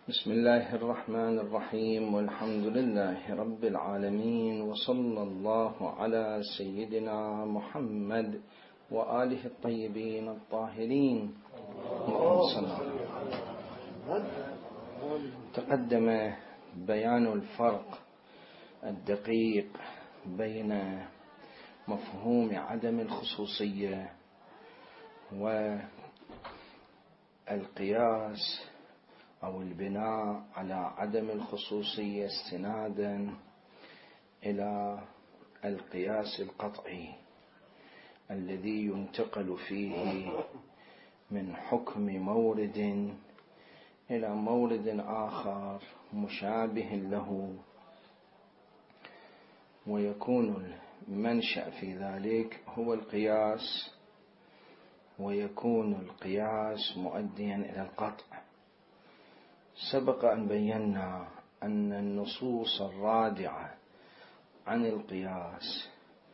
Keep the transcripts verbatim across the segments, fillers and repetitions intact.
بسم الله الرحمن الرحيم، والحمد لله رب العالمين، وصلى الله على سيدنا محمد وآله الطيبين الطاهرين. تقدم بيان الفرق الدقيق بين مفهوم عدم الخصوصية والقياس أو البناء على عدم الخصوصية استنادا إلى القياس القطعي الذي ينتقل فيه من حكم مورد إلى مورد آخر مشابه له، ويكون المنشأ في ذلك هو القياس، ويكون القياس مؤديا إلى القطع. سبق أن بينا أن النصوص الرادعة عن القياس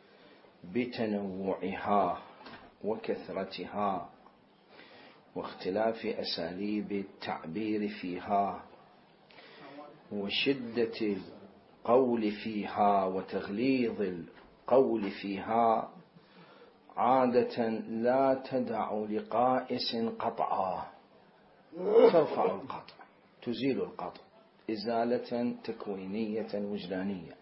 بتنوعها وكثرتها واختلاف أساليب التعبير فيها وشدة القول فيها وتغليظ القول فيها عادة لا تدع لقائس قطعا، ترفع القطع، تزيل القطع إزالة تكوينية وجدانية،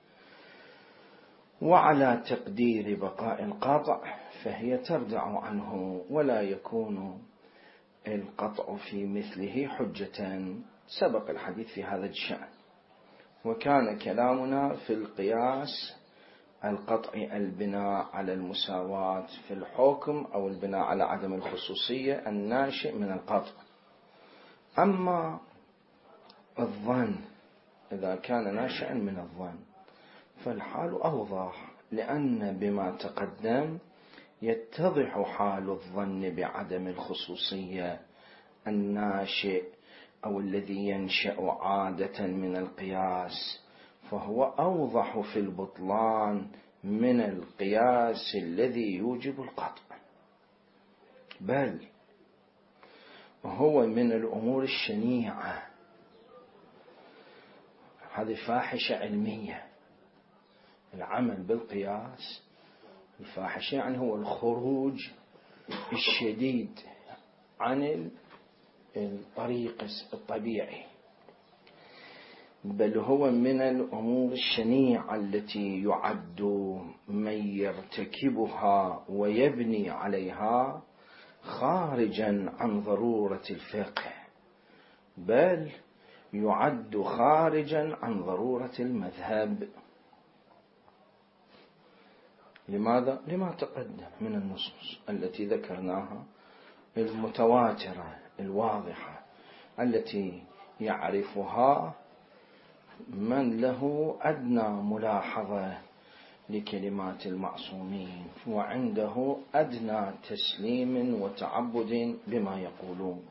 وعلى تقدير بقاء القطع فهي تردع عنه ولا يكون القطع في مثله حجة. سبق الحديث في هذا الشأن، وكان كلامنا في القياس القطعي البناء على المساواة في الحكم أو البناء على عدم الخصوصية الناشئ من القطع. أما الظن إذا كان ناشئا من الظن فالحال أوضح، لأن بما تقدم يتضح حال الظن بعدم الخصوصية الناشئ أو الذي ينشأ عادة من القياس، فهو أوضح في البطلان من القياس الذي يوجب القطع، بل هو من الأمور الشنيعة. هذه فاحشة علمية، العمل بالقياس الفاحشة يعني هو الخروج الشديد عن الطريق الطبيعي، بل هو من الأمور الشنيعة التي يعد من يرتكبها ويبني عليها خارجا عن ضرورة الفقه، بل يعد خارجا عن ضرورة المذهب. لماذا؟ لما تقدم من النصوص التي ذكرناها المتواترة الواضحة التي يعرفها من له أدنى ملاحظة لكلمات المعصومين وعنده أدنى تسليم وتعبد بما يقولون.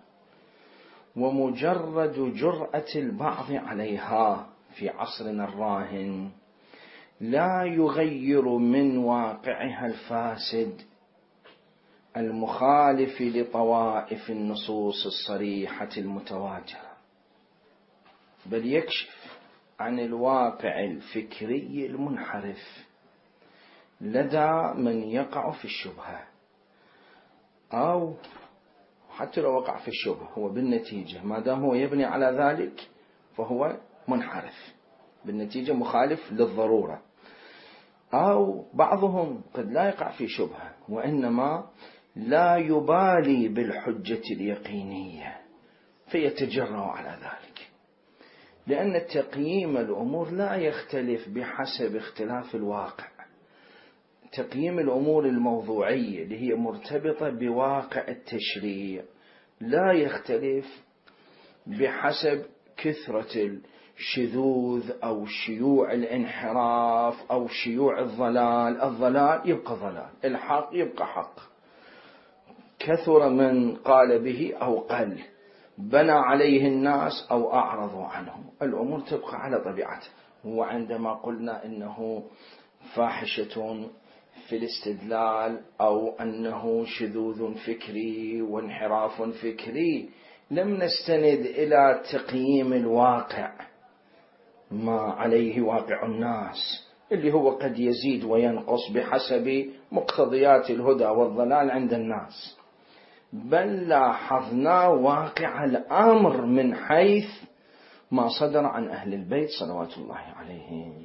ومجرد جرأة البعض عليها في عصرنا الراهن لا يغير من واقعها الفاسد المخالف لطوائف النصوص الصريحة المتواترة، بل يكشف عن الواقع الفكري المنحرف لدى من يقع في الشبهة، أو حتى لو وقع في الشبهة هو بالنتيجة ما دام هو يبني على ذلك فهو منحرف بالنتيجة مخالف للضرورة. أو بعضهم قد لا يقع في شبهة وإنما لا يبالي بالحجة اليقينية فيتجرأ على ذلك، لأن تقييم الأمور لا يختلف بحسب اختلاف الواقع. تقييم الأمور الموضوعية اللي هي مرتبطة بواقع التشريع لا يختلف بحسب كثرة الشذوذ أو شيوع الانحراف أو شيوع الضلال. الضلال يبقى ضلال، الحق يبقى حق، كثر من قال به أو قل، بنى عليه الناس أو أعرضوا عنه، الأمور تبقى على طبيعتها. وعندما قلنا إنه فاحشة في الاستدلال أو أنه شذوذ فكري وانحراف فكري لم نستند إلى تقييم الواقع ما عليه واقع الناس اللي هو قد يزيد وينقص بحسب مقتضيات الهدى والضلال عند الناس، بل لاحظنا واقع الأمر من حيث ما صدر عن أهل البيت صلوات الله عليهم.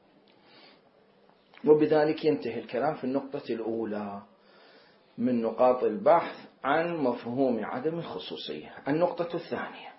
وبذلك ينتهي الكلام في النقطة الأولى من نقاط البحث عن مفهوم عدم الخصوصية. النقطة الثانية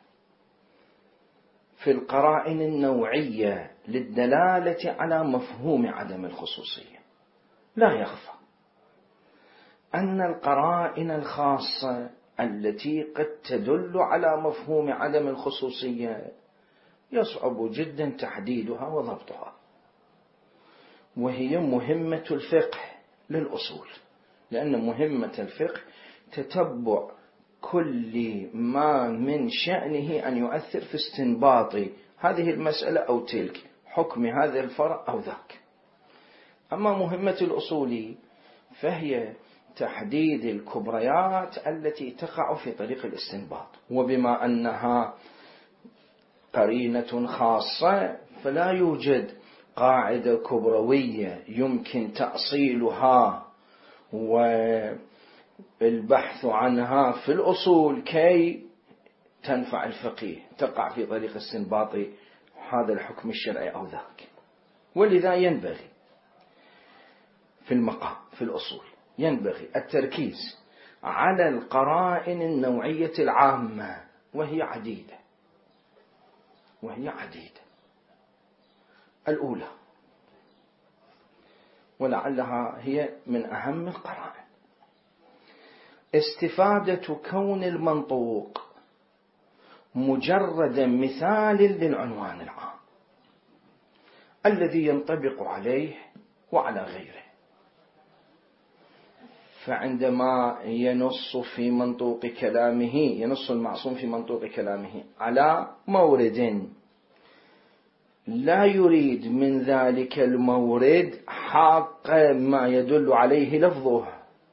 في القرائن النوعية للدلالة على مفهوم عدم الخصوصية. لا يخفى أن القرائن الخاصة التي قد تدل على مفهوم عدم الخصوصية يصعب جدا تحديدها وضبطها، وهي مهمة الفقه للأصول، لأن مهمة الفقه تتبع كل ما من شأنه أن يؤثر في استنباط هذه المسألة أو تلك، حكم هذا الفرع أو ذاك. أما مهمة الأصول فهي تحديد الكبريات التي تقع في طريق الاستنباط، وبما أنها قرينة خاصة فلا يوجد قاعدة كبروية يمكن تأصيلها والبحث عنها في الأصول كي تنفع الفقيه تقع في طريق استنباط هذا الحكم الشرعي أو ذاك. ولذا ينبغي في المقام في الأصول ينبغي التركيز على القرائن النوعية العامة، وهي عديدة وهي عديدة الأولى ولعلها هي من أهم القرائن استفادة كون المنطوق مجرد مثال للعنوان العام الذي ينطبق عليه وعلى غيره. فعندما ينص في منطوق كلامه ينص المعصوم في منطوق كلامه على مورد لا يريد من ذلك المورد حق ما يدل عليه لفظه،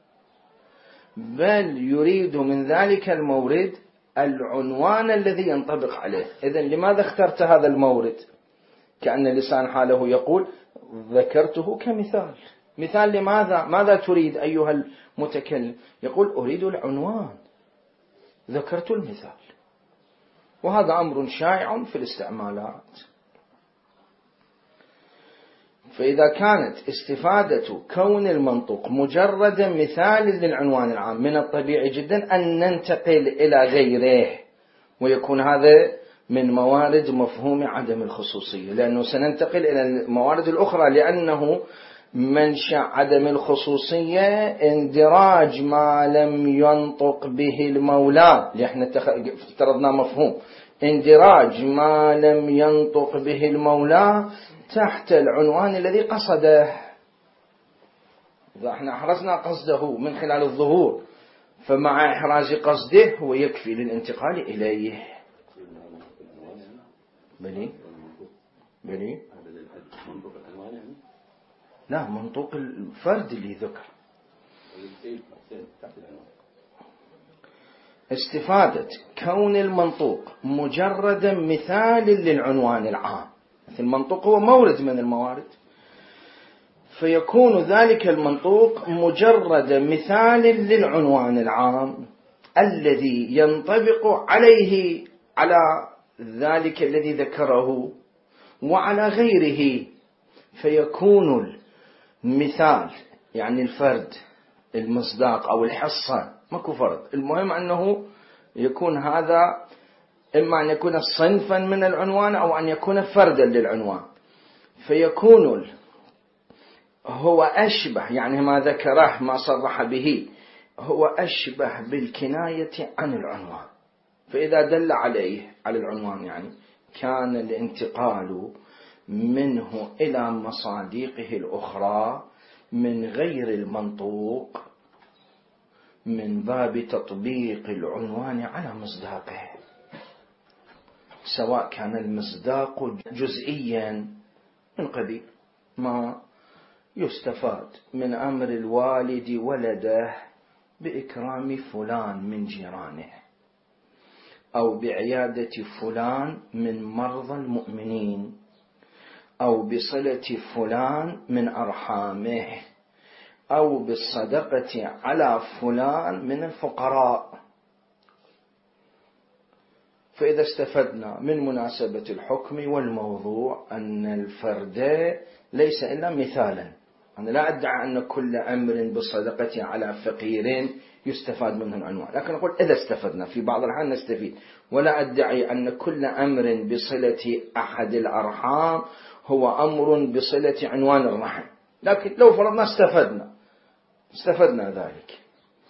بل يريد من ذلك المورد العنوان الذي ينطبق عليه. إذن لماذا اخترت هذا المورد؟ كأن لسان حاله يقول ذكرته كمثال. مثال لماذا؟ ماذا تريد أيها المتكلم؟ يقول أريد العنوان، ذكرت المثال. وهذا أمر شائع في الاستعمالات. فإذا كانت استفادة كون المنطوق مجرد مثال للعنوان العام، من الطبيعي جدا أن ننتقل إلى غيره ويكون هذا من موارد مفهوم عدم الخصوصية، لأنه سننتقل إلى الموارد الأخرى، لأنه منشأ عدم الخصوصية اندراج ما لم ينطق به المولى، لأن افترضنا مفهوم اندراج ما لم ينطق به المولى تحت العنوان الذي قصده. إذا احنا أحرزنا قصده من خلال الظهور فمع إحراز قصده هو يكفي للانتقال إليه. بلي بلي لا، منطوق الفرد اللي ذكر. استفادة كون المنطوق مجرد مثال للعنوان العام، المنطوق هو مورد من الموارد، فيكون ذلك المنطوق مجرد مثال للعنوان العام الذي ينطبق عليه على ذلك الذي ذكره وعلى غيره، فيكون المثال يعني الفرد المصداق أو الحصة، ماكو فرد، المهم أنه يكون هذا إما أن يكون صنفا من العنوان أو أن يكون فردا للعنوان، فيكون هو أشبه يعني ما ذكره ما صرح به هو أشبه بالكناية عن العنوان. فإذا دل عليه على العنوان يعني كان الانتقال منه إلى مصادقه الأخرى من غير المنطوق من باب تطبيق العنوان على مصداقه، سواء كان المصداق جزئيا من قبيل ما يستفاد من أمر الوالد ولده بإكرام فلان من جيرانه، أو بعيادة فلان من مرضى المؤمنين، أو بصلة فلان من أرحامه، أو بالصدقة على فلان من الفقراء. فإذا استفدنا من مناسبة الحكم والموضوع أن الفرد ليس إلا مثالا. أنا لا أدعي أن كل أمر بالصدقة على فقير يستفاد منه العنوان، لكن أقول إذا استفدنا في بعض الأحيان نستفيد، ولا أدعي أن كل أمر بصلة أحد الأرحام هو أمر بصلة عنوان الرحم، لكن لو فرضنا استفدنا استفدنا ذلك.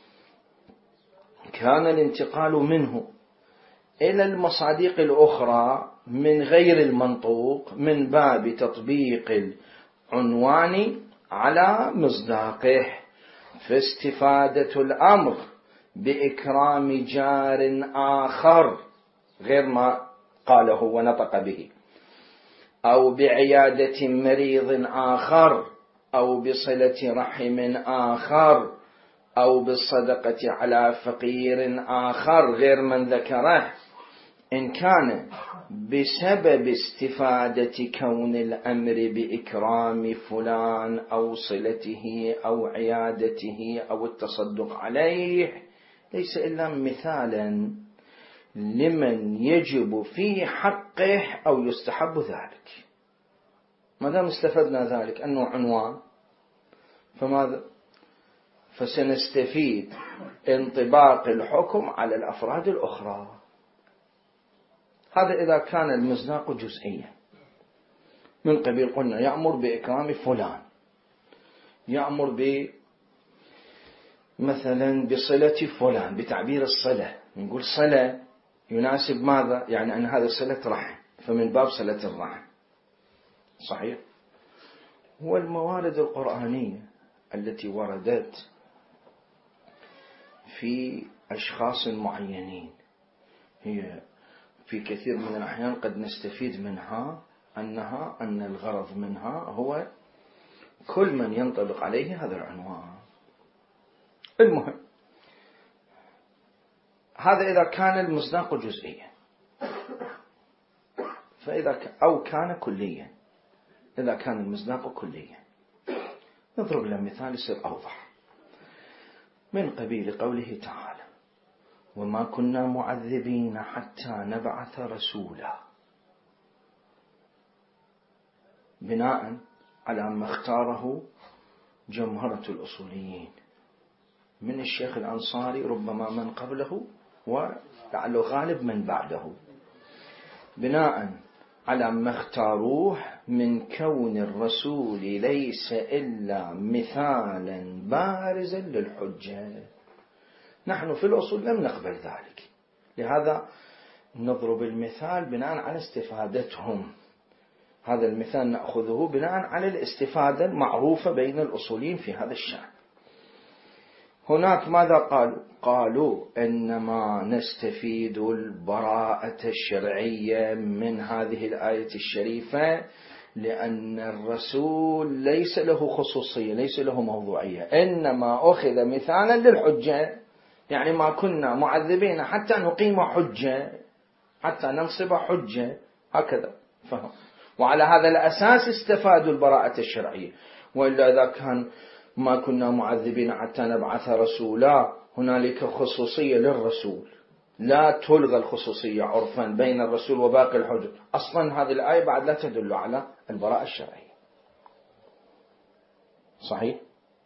كان الانتقال منه إلى المصادق الأخرى من غير المنطوق من باب تطبيق العنوان على مصداقه، فاستفادة الأمر بإكرام جار آخر غير ما قاله ونطق به، أو بعيادة مريض آخر، أو بصلة رحم آخر، أو بالصدقة على فقير آخر غير من ذكره، إن كان بسبب استفادة كون الأمر بإكرام فلان أو صلته أو عيادته أو التصدق عليه، ليس إلا مثالا لمن يجب في حقه أو يستحب ذلك. ما دام استفدنا ذلك أنه عنوان، فماذا؟ فسنستفيد انطباق الحكم على الأفراد الأخرى. هذا إذا كان المصداق جزئيا من قبيل قلنا يأمر بإكرام فلان، يأمر ب مثلا بصلة فلان، بتعبير الصلة نقول صلة يناسب ماذا؟ يعني أن هذا صلة رحم، فمن باب صلة الرحم. صحيح. والموارد القرآنية التي وردت في أشخاص معينين هي في كثير من الأحيان قد نستفيد منها أنها أن الغرض منها هو كل من ينطبق عليه هذا العنوان. المهم هذا إذا كان المصداق جزئيا، فإذا ك... أو كان كليا. إذا كان المصداق كليا نضرب له مثال يصير أوضح، من قبيل قوله تعالى: وما كنا معذبين حتى نبعث رسولا، بناء على ما اختاره جمهرة الأصوليين من الشيخ الأنصاري، ربما من قبله ولعله غالب من بعده، بناء على ما اختاروه من كون الرسول ليس إلا مثالا بارزا للحجة. نحن في الأصول لم نقبل ذلك، لهذا نضرب المثال بناء على استفادتهم. هذا المثال نأخذه بناء على الاستفادة المعروفة بين الأصوليين في هذا الشأن. هناك ماذا قالوا؟ قالوا إنما نستفيد البراءة الشرعية من هذه الآية الشريفة لأن الرسول ليس له خصوصية، ليس له موضوعية، إنما أخذ مثالا للحجة، يعني ما كنا معذبين حتى نقيم حجة، حتى ننصب حجة، هكذا فهم. وعلى هذا الأساس استفادوا البراءة الشرعية. وإلا إذا كان ما كنا معذبين حتى نبعث رسولا، هنالك خصوصية للرسول، لا تلغى الخصوصية عرفا بين الرسول وباقي الحجج. أصلا هذه الآية بعد لا تدل على البراءة الشرعية. صحيح.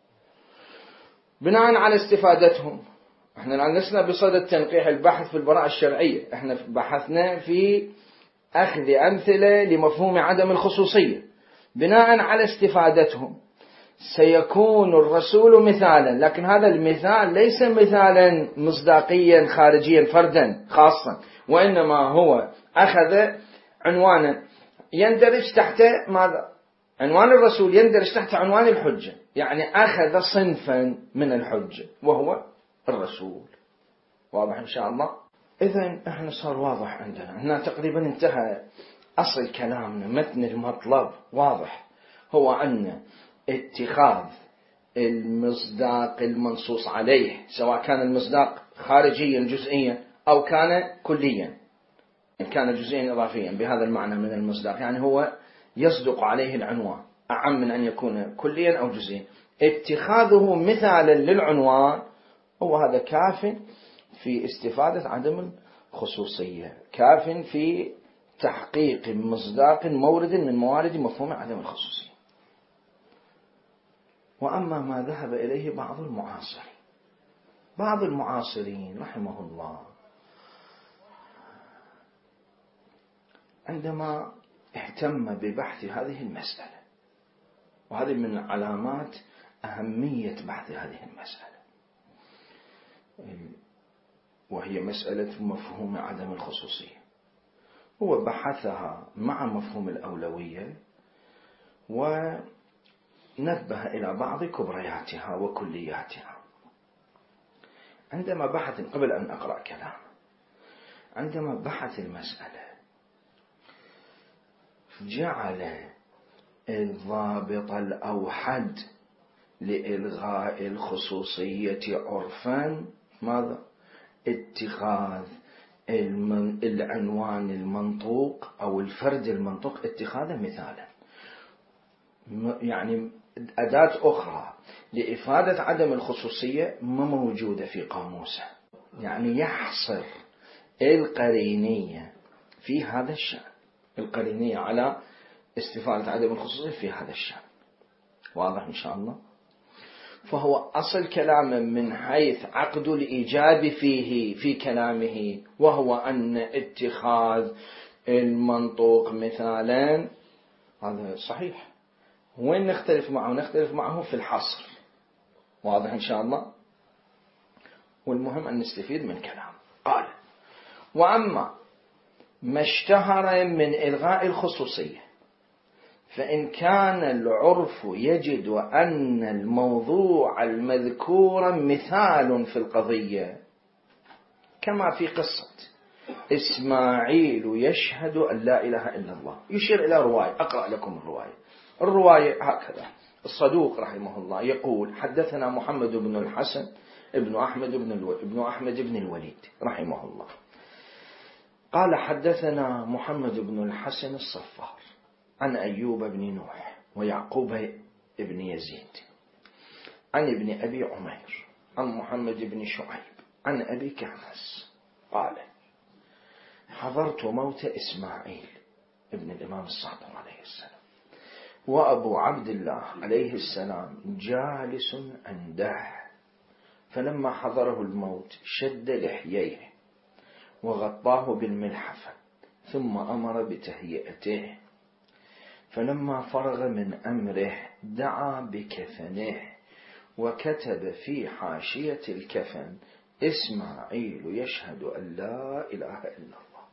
بناء على استفادتهم، احنا الآن لسنا بصدد تنقيح البحث في البراءة الشرعية، احنا بحثنا في أخذ أمثلة لمفهوم عدم الخصوصية. بناء على استفادتهم سيكون الرسول مثالا، لكن هذا المثال ليس مثالا مصداقيا خارجيا فردا خاصا، وإنما هو أخذ عنوانا يندرج تحت ماذا؟ عنوان الرسول يندرج تحت عنوان الحجة، يعني أخذ صنفا من الحجة وهو الرسول. واضح إن شاء الله؟ إذن احنا صار واضح عندنا، احنا تقريبا انتهى أصل كلامنا، متن المطلب واضح، هو أن اتخاذ المصداق المنصوص عليه، سواء كان المصداق خارجيا جزئيا أو كان كليا، إن كان جزئيا إضافيا بهذا المعنى من المصداق، يعني هو يصدق عليه العنوان أعم من أن يكون كليا أو جزئيا. اتخاذه مثالا للعنوان هو هذا كاف في استفادة عدم الخصوصية، كاف في تحقيق مصداق مورد من موارد مفهوم عدم الخصوصية. وأما ما ذهب إليه بعض المعاصرين، بعض المعاصرين رحمه الله عندما اهتم ببحث هذه المسألة، وهذه من علامات أهمية بحث هذه المسألة، وهي مسألة مفهوم عدم الخصوصية، هو بحثها مع مفهوم الأولوية ونبه إلى بعض كبرياتها وكلياتها. عندما بحث، قبل أن أقرأ كلام، عندما بحث المسألة جعل الضابط الأوحد لإلغاء الخصوصية عرفا ماذا؟ اتخاذ العنوان المنطوق أو الفرد المنطوق اتخاذه مثالا، يعني أداة أخرى لإفادة عدم الخصوصية ما موجودة في قاموسه، يعني يحصر القرينية في هذا الشأن، القرينية على استفادة عدم الخصوصية في هذا الشأن. واضح إن شاء الله؟ فهو أصل كلامه من حيث عقد الإيجاب فيه في كلامه، وهو أن اتخاذ المنطوق مثالا هذا صحيح. وين نختلف معه؟ نختلف معه في الحصر. واضح إن شاء الله؟ والمهم أن نستفيد من كلام. قال: وأما ما اشتهر من إلغاء الخصوصية فإن كان العرف يجد أن الموضوع المذكور مثال في القضية، كما في قصة إسماعيل يشهد أن لا إله إلا الله، يشير إلى رواية، أقرأ لكم الرواية. الرواية هكذا: الصدوق رحمه الله يقول: حدثنا محمد بن الحسن ابن أحمد بن الوليد, ابن أحمد بن الوليد رحمه الله قال: حدثنا محمد بن الحسن الصفار عن أيوب بن نوح ويعقوب بن يزيد عن ابن أبي عمير عن محمد بن شعيب عن أبي كهمس قال: حضرت موت إسماعيل ابن الإمام الصادق عليه السلام، وأبو عبد الله عليه السلام جالس عنده، فلما حضره الموت شد لحييه وغطاه بالملحفة ثم أمر بتهيئته، فلما فرغ من أمره دعا بكفنه وكتب في حاشية الكفن: إسماعيل يشهد أن لا إله إلا الله.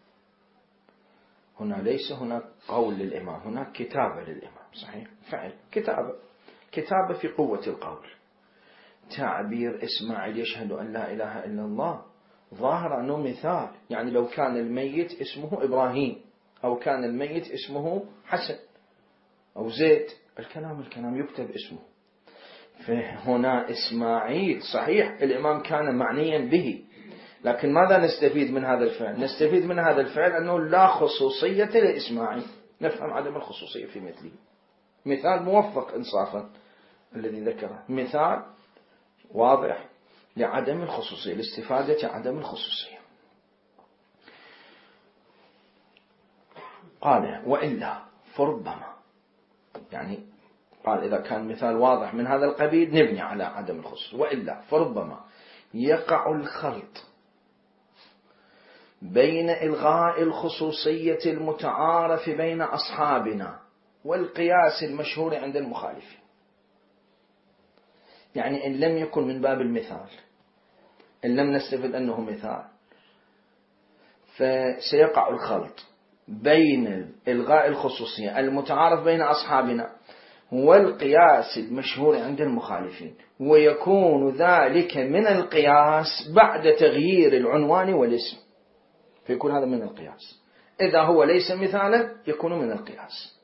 هنا ليس هناك قول للإمام، هناك كتابة للإمام، صحيح؟ فعل كتابة، كتابة في قوة القول. تعبير إسماعيل يشهد أن لا إله إلا الله ظاهر أنه مثال، يعني لو كان الميت اسمه إبراهيم أو كان الميت اسمه حسن أو زيد، الكلام الكلام يكتب اسمه. فهنا إسماعيل صحيح الإمام كان معنيا به، لكن ماذا نستفيد من هذا الفعل؟ نستفيد من هذا الفعل أنه لا خصوصية لإسماعيل، نفهم عدم الخصوصية في مثله. مثال موفق إنصافا الذي ذكره، مثال واضح لعدم الخصوصية، لاستفادة عدم الخصوصية. قال: وإلا فربما، يعني قال إذا كان مثال واضح من هذا القبيل نبني على عدم الخصوصية، وإلا فربما يقع الخلط بين إلغاء الخصوصية المتعارف بين أصحابنا والقياس المشهور عند المخالفين. يعني إن لم يكن من باب المثال، إن لم نستفد أنه مثال، فسيقع الخلط بين إلغاء الخصوصية المتعارف بين أصحابنا والقياس المشهور عند المخالفين، ويكون ذلك من القياس بعد تغيير العنوان والاسم، فيكون هذا من القياس. إذا هو ليس مثالا يكون من القياس.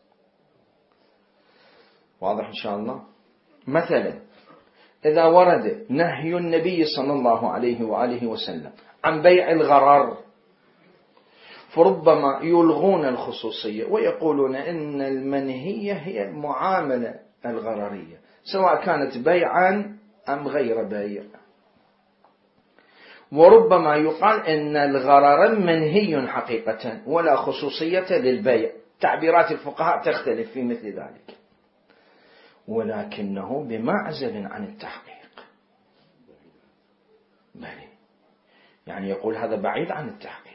واضح إن شاء الله؟ مثلا إذا ورد نهي النبي صلى الله عليه وآله وسلم عن بيع الغرر، فربما يلغون الخصوصية ويقولون إن المنهية هي المعاملة الغررية سواء كانت بيعا أم غير بيع. وربما يقال إن الغرر منهي حقيقة ولا خصوصية للبيع. تعبيرات الفقهاء تختلف في مثل ذلك، ولكنه بمعزل عن التحقيق. بلي، يعني يقول هذا بعيد عن التحقيق.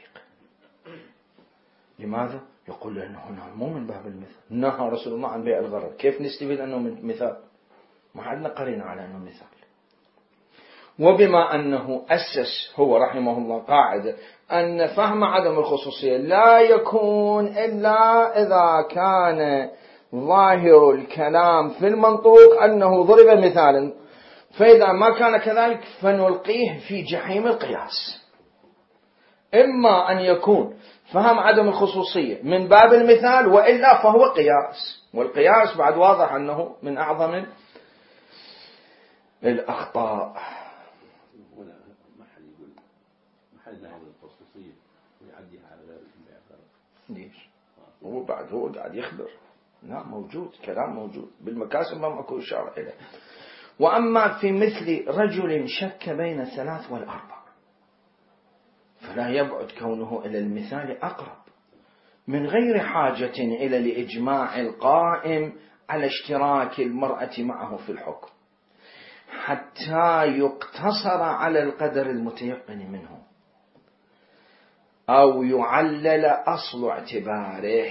لماذا؟ يقول لأنه هنا مو من باب المثال، نهى رسول الله عن بيع الغرر، كيف نستفيد أنه من مثال؟ ما عندنا قرينة على أنه مثال. وبما أنه أسس هو رحمه الله قاعدة أن فهم عدم الخصوصية لا يكون إلا إذا كان ظاهر الكلام في المنطوق أنه ضرب مثالا، فإذا ما كان كذلك فنلقيه في جحيم القياس. إما أن يكون فهم عدم الخصوصية من باب المثال، وإلا فهو قياس، والقياس بعد واضح أنه من أعظم الأخطاء. ليش؟ هو بعد هو قاعد يخبر، لا موجود كلام موجود بالمكاسب ما ماكو إشارة إليه. وأما في مثل رجل شك بين الثلاث والأربع فلا يبعد كونه إلى المثال أقرب، من غير حاجة إلى الإجماع القائم على اشتراك المرأة معه في الحكم حتى يقتصر على القدر المتيقن منه أو يعلل أصل اعتباره.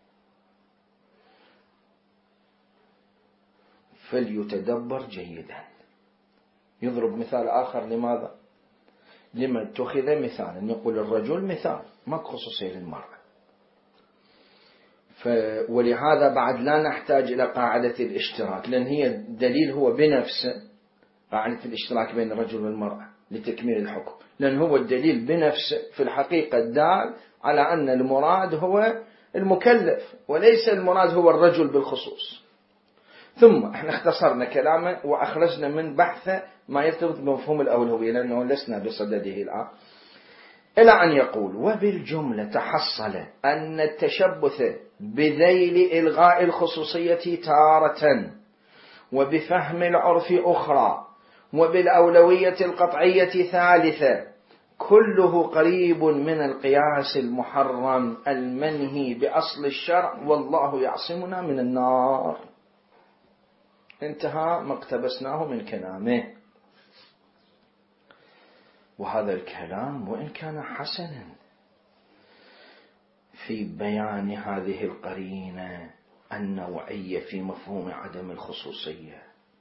فليتدبر جيدا. يضرب مثال آخر. لماذا؟ لما اتخذ مثالا، يقول الرجل مثال ما خصوصية للمرأة، ف... ولهذا بعد لا نحتاج إلى قاعدة الاشتراك، لأن هي الدليل هو بنفسه قاعدة الاشتراك بين الرجل والمرأة لتكميل الحكم، لأن هو الدليل بنفسه في الحقيقة الدال على أن المراد هو المكلف وليس المراد هو الرجل بالخصوص. ثم احنا اختصرنا كلامه وأخرجنا من بحثه ما يرتبط بمفهوم الأولوية لأنه لسنا بصدده الآن، إلى أن يقول: وبالجملة تحصل أن التشبث بذيل إلغاء الخصوصية تارة وبفهم العرف أخرى وبالأولوية القطعية ثالثة كله قريب من القياس المحرم المنهي بأصل الشرع، والله يعصمنا من النار. انتهى ما اقتبسناه من كلامه. وهذا الكلام وإن كان حسنا في بيان هذه القرينة النوعية في مفهوم عدم الخصوصية،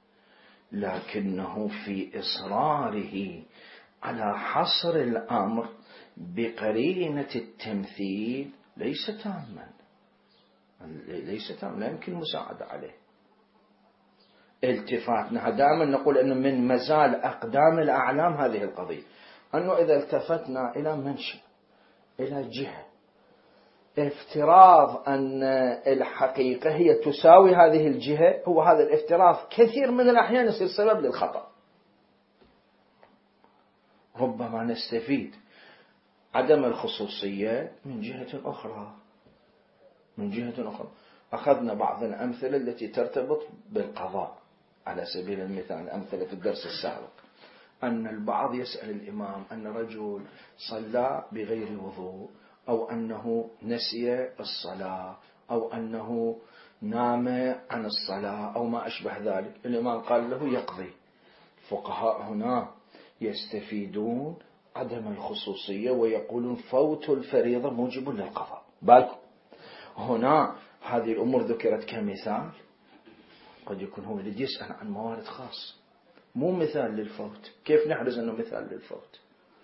لكنه في إصراره على حصر الأمر بقرينة التمثيل ليس تاما، ليس تاما، لا يمكن المساعدة عليه. التفاتنا دائما نقول أنه من مزال أقدام الأعلام هذه القضية، أنه إذا التفتنا إلى منشأ إلى جهة افتراض أن الحقيقة هي تساوي هذه الجهة، هو هذا الافتراض كثير من الأحيان يصير سبب للخطأ. ربما نستفيد عدم الخصوصية من جهة أخرى من جهة أخرى أخذنا بعض الأمثلة التي ترتبط بالقضاء على سبيل المثال، أمثلة في الدرس السابق، أن البعض يسأل الإمام أن رجل صلى بغير وضوء، أو أنه نسي الصلاة، أو أنه نام عن الصلاة أو ما أشبه ذلك. الإمام قال له يقضي. الفقهاء هنا يستفيدون عدم الخصوصية ويقولون فوت الفريضة موجب للقضاء. بالكم هنا هذه الأمور ذكرت كمثال، قد يكون هو الذي يسأل عن موارد خاص مو مثال للفوت. كيف نحرز أنه مثال للفوت؟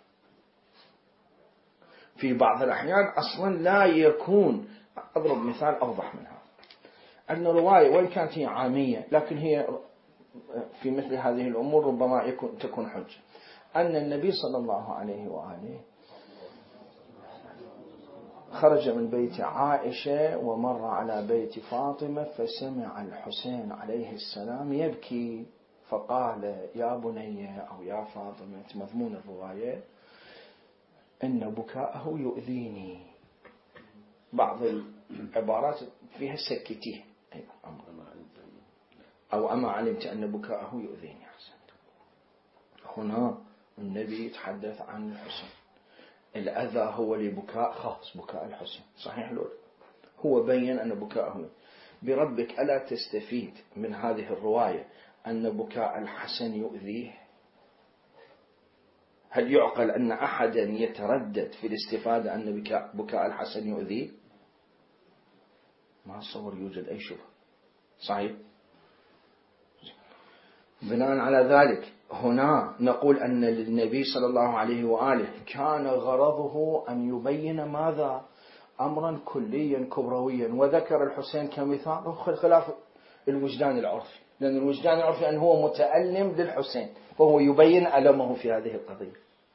في بعض الأحيان أصلا لا يكون. أضرب مثال أوضح من هذا، أن الرواية وإن كانت هي عامية لكن هي في مثل هذه الأمور ربما يكون تكون حجة. أن النبي صلى الله عليه وآله خرج من بيت عائشة ومر على بيت فاطمة فسمع الحسين عليه السلام يبكي، فقال: يا بني أو يا فاطمة، مضمون الرواية: إن بكاءه يؤذيني. بعض العبارات فيها سكتيه أو أما علمت أن بكاءه يؤذيني. هنا النبي يتحدث عن الحسن، الأذى هو لبكاء خاص، بكاء الحسن، صحيح لولا؟ هو بين أن بكاءه بربك. ألا تستفيد من هذه الرواية أن بكاء الحسن يؤذيه؟ هل يعقل أن أحدا يتردد في الاستفادة أن بكاء الحسن يؤذيه؟ ما أتصور يوجد أي شبهة، صحيح؟ بناء على ذلك هنا نقول أن النبي صلى الله عليه وآله كان غرضه أن يبين ماذا؟ أمرا كليا كبرويا، وذكر الحسين كمثال خلاف الوجدان العرفي، لأن الوجدان العرفي أن هو متألم للحسين وهو يبين ألمه في هذه القضية.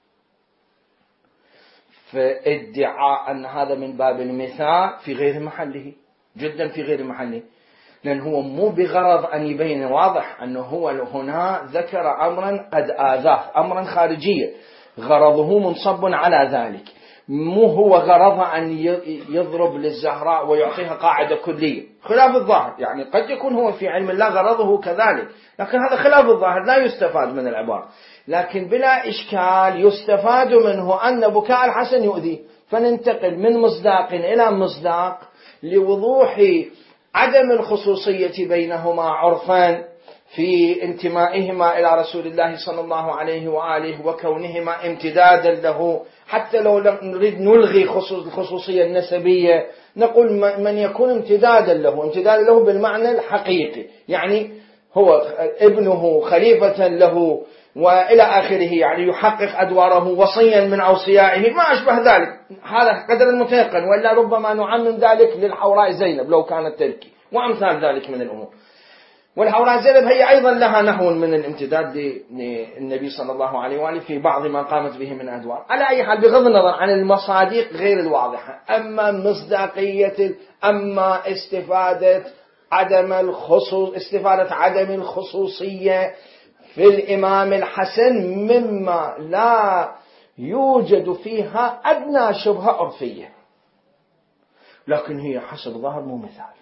فادعاء أن هذا من باب المثال في غير محله، جدا في غير محله، لأن هو مو بغرض أن يبين. واضح أنه هو هنا ذكر أمرا قد آذاه، أمرا خارجيا، غرضه منصب على ذلك، مو هو غرض أن يضرب للزهراء ويعطيها قاعدة كلية خلاف الظاهر. يعني قد يكون هو في علم الله غرضه كذلك، لكن هذا خلاف الظاهر لا يستفاد من العبارة. لكن بلا إشكال يستفاد منه أن بكاء الحسن يؤذي. فننتقل من مصداق إلى مصداق لوضوح عدم الخصوصية بينهما عرفان في انتمائهما إلى رسول الله صلى الله عليه وآله وكونهما امتدادا له. حتى لو نريد نلغي الخصوصية النسبية نقول من يكون امتدادا له، امتدادا له بالمعنى الحقيقي، يعني هو ابنه خليفة له وإلى آخره، يعني يحقق أدواره وصيا من أوصيائه ما أشبه ذلك. هذا قدر المتيقن، وإلا ربما نعمم ذلك للحوراء زينب لو كانت تلك وأمثال ذلك من الأمور. والحوراء زينب هي أيضا لها نحو من الامتداد للنبي صلى الله عليه وآله في بعض ما قامت به من أدوار. على أي حال بغض النظر عن المصادق غير الواضحة، أما مصداقية، أما استفادة عدم الخصوص استفادة عدم الخصوصية في الإمام الحسن مما لا يوجد فيها أدنى شبهة عرفية، لكن هي حسب ظاهر مو مثال.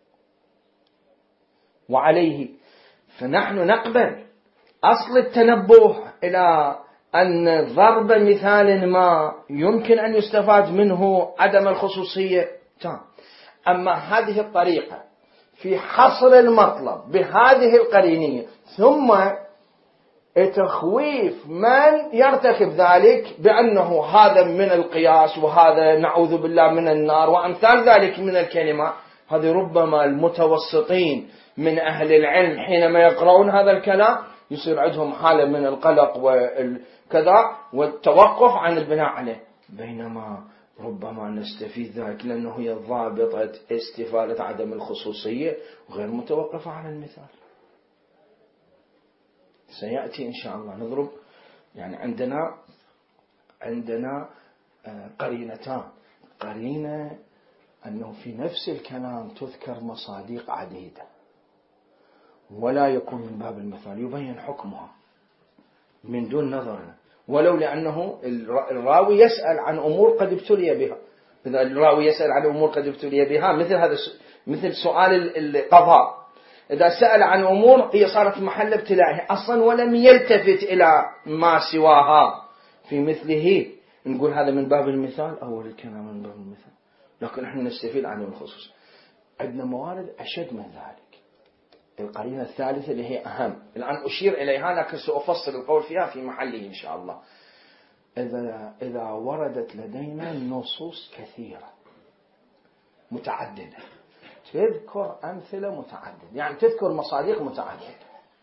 وعليه فنحن نقبل أصل التنبه إلى أن ضرب مثال ما يمكن أن يستفاد منه عدم الخصوصية تام. أما هذه الطريقة في حصر المطلب بهذه القرينية ثم تخويف من يرتكب ذلك بأنه هذا من القياس وهذا نعوذ بالله من النار وأمثال ذلك من الكلمات، هذه ربما المتوسطين من أهل العلم حينما يقرؤون هذا الكلام يصير عندهم حالة من القلق وكذا والتوقف عن البناء عليه، بينما ربما نستفيد ذلك لأنه هي ضابطة استفادة عدم الخصوصية وغير متوقفة على المثال. سيأتي إن شاء الله نضرب، يعني عندنا عندنا قرينتان. قرينة أنه في نفس الكلام تذكر مصادق عديدة ولا يكون من باب المثال، يبين حكمها من دون نظر، ولو لأنه الراوي يسأل عن أمور قد ابتلي بها. إذا الراوي يسأل عن أمور قد ابتلي بها مثل هذا مثل سؤال القضاء، إذا سأل عن أمور هي صارت محل ابتلائه أصلا ولم يلتفت إلى ما سواها في مثله، نقول هذا من باب المثال. أول الكلام من باب المثال، لكن نحن نستفيد عنه الخصوص. عندنا موارد أشد من ذلك. القرينة الثالثة اللي هي أهم، الآن أشير إليها لكن سأفصل القول فيها في محله إن شاء الله. إذا إذا وردت لدينا نصوص كثيرة متعددة تذكر أمثلة متعددة، يعني تذكر مصادق متعددة،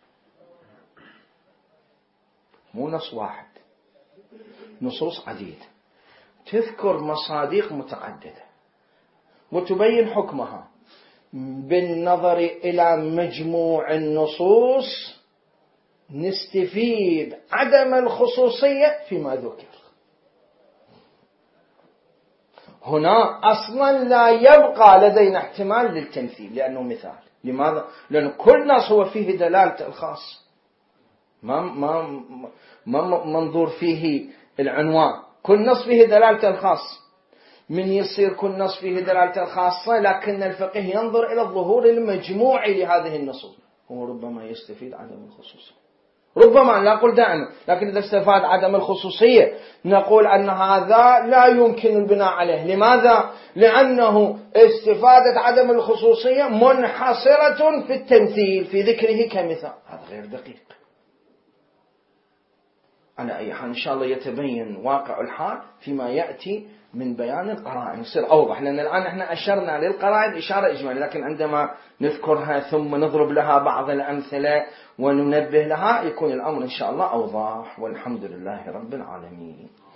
مو نص واحد، نصوص عديدة تذكر مصادق متعددة وتبين حكمها بالنظر إلى مجموع النصوص، نستفيد عدم الخصوصية فيما ذكر. هنا أصلا لا يبقى لدينا احتمال للتمثيل لأنه مثال. لماذا؟ لأن كل نص هو فيه دلالة الخاص، ما ما ما منظور فيه العنوان كل نص فيه دلالة الخاص، من يصير كل نص فيه دلالة الخاصة، لكن الفقيه ينظر إلى الظهور المجموعي لهذه النصوص، هو ربما يستفيد عدم الخصوصية، ربما لا أقول دائما، لكن إذا استفاد عدم الخصوصية نقول أن هذا لا يمكن البناء عليه. لماذا؟ لأنه استفادة عدم الخصوصية منحصرة في التمثيل، في ذكره كمثال، هذا غير دقيق. على أي حال إن شاء الله يتبين واقع الحال فيما يأتي من بيان القرائن، يصير أوضح، لأن الآن احنا أشرنا للقرائن إشارة إجمالية، لكن عندما نذكرها ثم نضرب لها بعض الأمثلة وننبه لها يكون الأمر إن شاء الله أوضح، والحمد لله رب العالمين.